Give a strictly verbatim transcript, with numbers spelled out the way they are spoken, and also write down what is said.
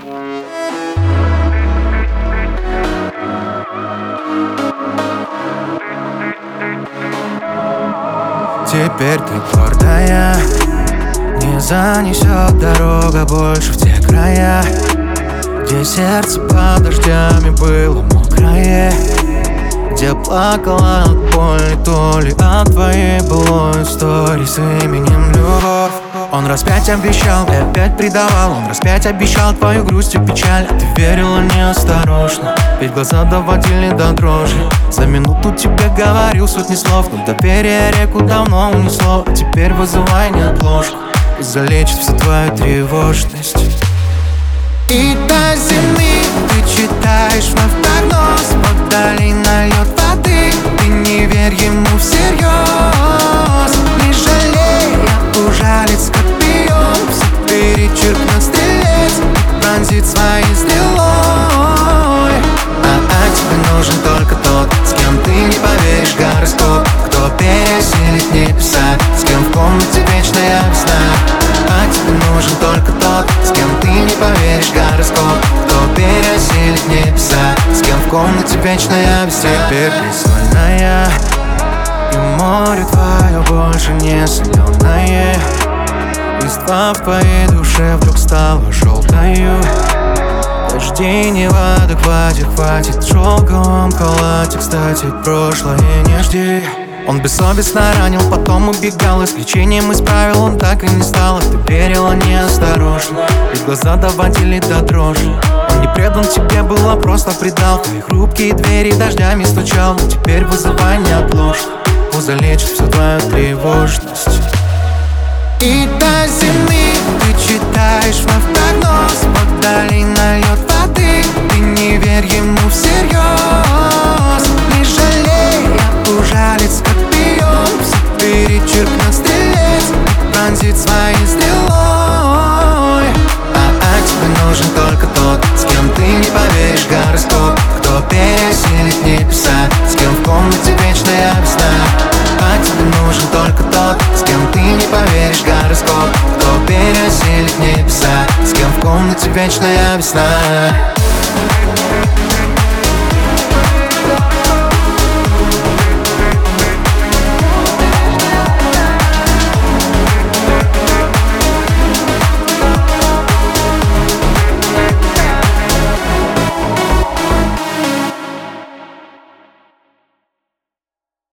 Теперь ты гордая, не занесет дорога больше в те края, где сердце под дождями было мокрое, где плакала от боли, то ли от твоей былой истории с именем любовь. Он раз пять обещал и опять предавал, он раз пять обещал твою грусть и печаль, а ты верила неосторожно, ведь глаза доводили до дрожи. За минуту тебе говорил сотни слов, но доверие реку давно унесло, а теперь вызывай неотложку, пусть залечит всю твою тревожность. И до зимы ты читаешь вновь прогноз, вдали нальет воды, ты не верь ему всерьез. Не жалей, ужалит скорпион, все перечеркнет стрелец и пронзит своей стрелой. А, а тебе нужен только тот, с кем ты не поверишь гороскоп, кто пересилит небеса, с кем в комнате вечная весна. А тебе нужен только тот, с кем ты не поверишь гороскоп, кто пересилит небеса, с кем в комнате вечная весна. Теперь ты сольная, и море твое больше не соленое. Листва в твоей душе вдруг стала желтою. Дожди не в адеквате, хватит шелковом халате. Кстати, прошлое не жди. Он бессовестно ранил, потом убегал, исключением из правил он так и не стал. Ты верила неосторожно, ведь глаза доводили до дрожи. Он не предан тебе был, а просто предал. Твои хрупкие двери дождями стучал, но теперь вызывай неотложку, пусть залечит всю твою тревожность. И до зимы ты читаешь вновь прогноз, вдали нальет воды, ты не верь ему всерьез. Не жалей, ужалит скорпион, все перечеркнет стрелец и пронзит своей стрелой. А, а тебе нужен только тот, с кем ты не поверишь гороскоп, кто пересилит небеса, с кем в комнате вечная весна. А тебе нужен только тот, с кем ты не поверишь гороскоп, кто пересилит небеса, с кем в комнате вечная весна.